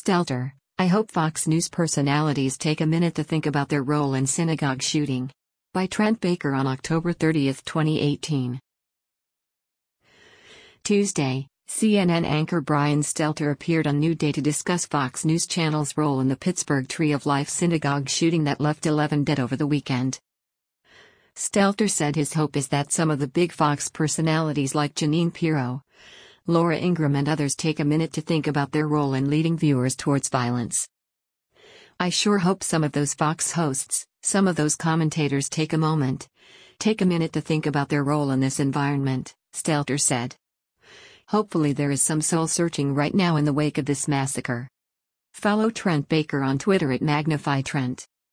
Stelter, I hope Fox News personalities take a minute to think about their role in synagogue shooting. By Trent Baker on October 30, 2018. Tuesday, CNN anchor Brian Stelter appeared on New Day to discuss Fox News Channel's role in the Pittsburgh Tree of Life synagogue shooting that left 11 dead over the weekend. Stelter said his hope is that some of the big Fox personalities like Jeanine Pirro, Laura Ingraham and others take a minute to think about their role in leading viewers towards violence. I sure hope some of those Fox hosts, some of those commentators take a minute to think about their role in this environment, Stelter said. Hopefully there is some soul searching right now in the wake of this massacre. Follow Trent Baker on Twitter at MagnifyTrent.